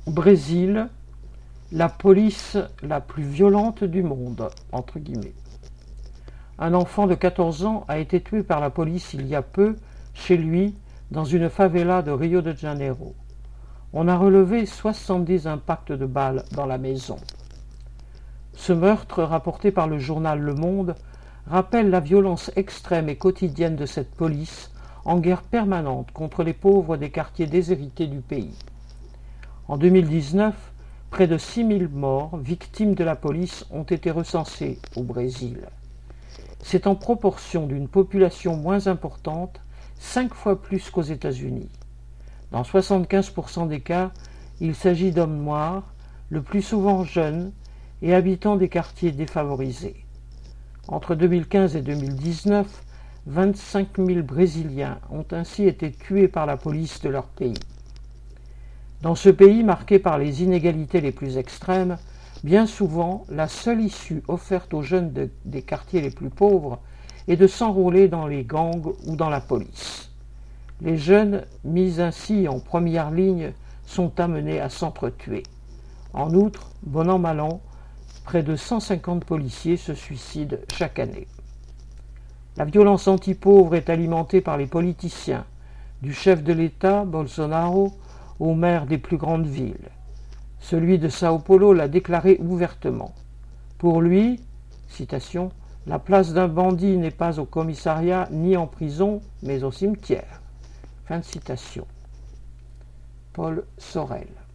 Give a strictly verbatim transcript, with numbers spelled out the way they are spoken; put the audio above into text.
Brésil, la police la plus violente du monde, entre guillemets. Un enfant de quatorze ans a été tué par la police il y a peu, chez lui, dans une favela de Rio de Janeiro. On a relevé soixante-dix impacts de balles dans la maison. Ce meurtre, rapporté par le journal Le Monde, rappelle la violence extrême et quotidienne de cette police en guerre permanente contre les pauvres des quartiers déshérités du pays. En deux mille dix-neuf, près de six mille morts, victimes de la police, ont été recensés au Brésil. C'est en proportion d'une population moins importante, cinq fois plus qu'aux États-Unis. Dans soixante-quinze pour cent des cas, il s'agit d'hommes noirs, le plus souvent jeunes et habitant des quartiers défavorisés. Entre deux mille quinze et deux mille dix-neuf, vingt-cinq mille Brésiliens ont ainsi été tués par la police de leur pays. Dans ce pays marqué par les inégalités les plus extrêmes, bien souvent, la seule issue offerte aux jeunes de, des quartiers les plus pauvres est de s'enrôler dans les gangs ou dans la police. Les jeunes, mis ainsi en première ligne, sont amenés à s'entretuer. En outre, bon an mal an, près de cent cinquante policiers se suicident chaque année. La violence anti-pauvre est alimentée par les politiciens, du chef de l'État, Bolsonaro, au maire des plus grandes villes. Celui de Sao Paulo l'a déclaré ouvertement. Pour lui, citation, « La place d'un bandit n'est pas au commissariat ni en prison, mais au cimetière ». Fin de citation. Paul Sorel.